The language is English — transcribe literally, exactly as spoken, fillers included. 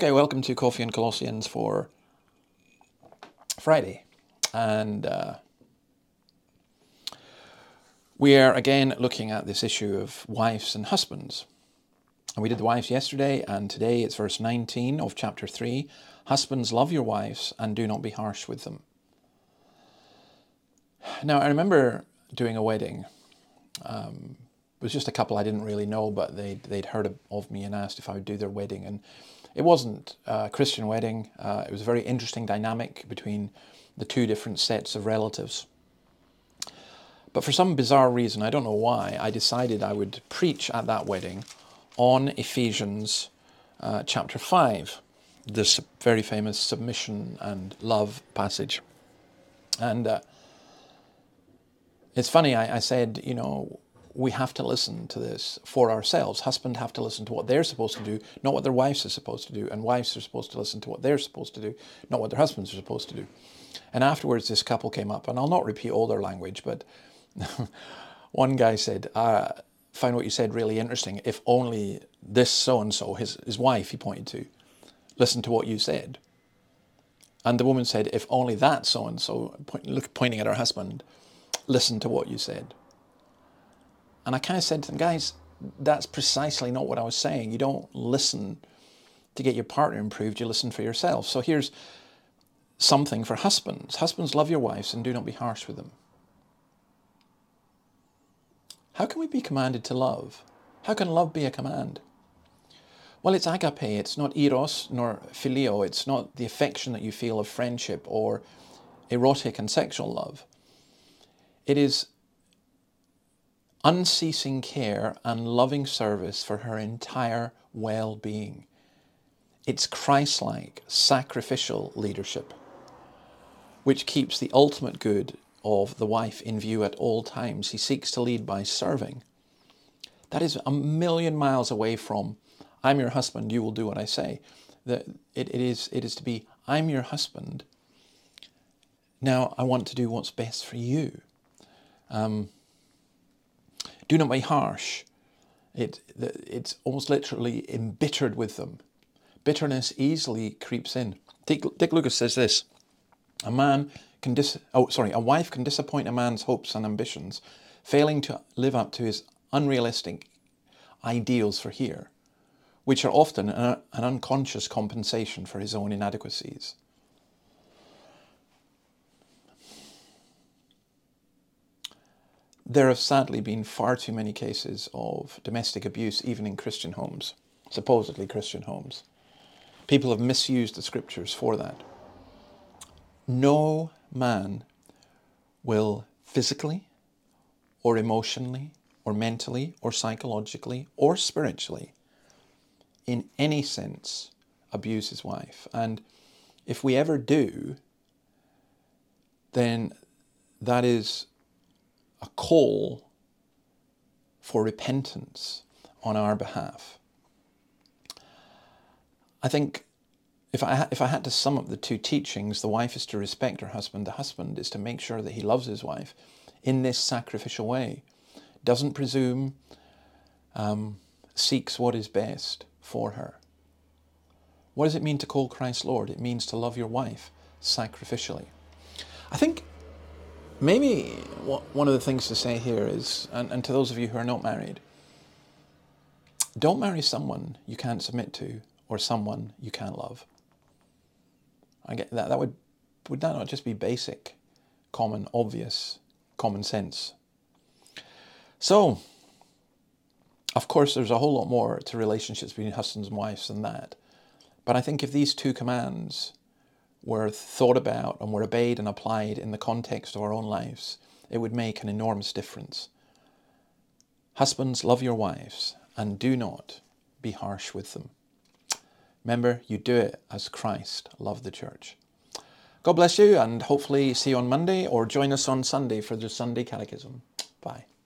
Okay, welcome to Coffee and Colossians for Friday. And uh, we are again looking at this issue of wives and husbands. And we did the wives yesterday, and today it's verse nineteen of chapter three. Husbands, love your wives and do not be harsh with them. Now, I remember doing a wedding. Um, it was just a couple I didn't really know, but they'd, they'd heard of, of me and asked if I would do their wedding. And it wasn't a Christian wedding. Uh, it was a very interesting dynamic between the two different sets of relatives. But for some bizarre reason, I don't know why, I decided I would preach at that wedding on Ephesians uh, chapter five, this very famous submission and love passage. And uh, it's funny, I, I said, you know, we have to listen to this for ourselves. Husbands have to listen to what they're supposed to do, not what their wives are supposed to do. And wives are supposed to listen to what they're supposed to do, not what their husbands are supposed to do. And afterwards, this couple came up, and I'll not repeat all their language, but one guy said, I found what you said really interesting. If only this so-and-so, his, his wife he pointed to, listened to what you said. And the woman said, if only that so-and-so, point, pointing at her husband, listened to what you said. And I kind of said to them, guys, that's precisely not what I was saying. You don't listen to get your partner improved, you listen for yourself. So here's something for husbands. Husbands, love your wives and do not be harsh with them. How can we be commanded to love? How can love be a command? Well, it's agape. It's not eros nor phileo. It's not the affection that you feel of friendship or erotic and sexual love. It is unceasing care and loving service for her entire well-being. It's Christ-like, sacrificial leadership, which keeps the ultimate good of the wife in view at all times. He seeks to lead by serving. That is a million miles away from, I'm your husband, you will do what I say. The, it, it, is, it is to be, I'm your husband, now I want to do what's best for you. Um, do not be harsh. It, it's almost literally embittered with them. Bitterness easily creeps in. Dick, Dick Lucas says this, a man can dis- oh sorry, a wife can disappoint a man's hopes and ambitions, failing to live up to his unrealistic ideals for here, which are often an, an unconscious compensation for his own inadequacies. There have sadly been far too many cases of domestic abuse, even in Christian homes, supposedly Christian homes. People have misused the scriptures for that. No man will physically or emotionally or mentally or psychologically or spiritually in any sense abuse his wife. And if we ever do, then that is a call for repentance on our behalf. I think if I, if I had to sum up the two teachings, the wife is to respect her husband, the husband is to make sure that he loves his wife in this sacrificial way, doesn't presume, um, seeks what is best for her. What does it mean to call Christ Lord? It means to love your wife sacrificially. I think maybe one of the things to say here is, and, and to those of you who are not married, don't marry someone you can't submit to or someone you can't love. I get that. That would, would that not just be basic, common, obvious, common sense? So, of course, there's a whole lot more to relationships between husbands and wives than that. But I think if these two commands were thought about and were obeyed and applied in the context of our own lives, it would make an enormous difference. Husbands, love your wives and do not be harsh with them. Remember, you do it as Christ loved the church. God bless you, and hopefully see you on Monday or join us on Sunday for the Sunday Catechism. Bye.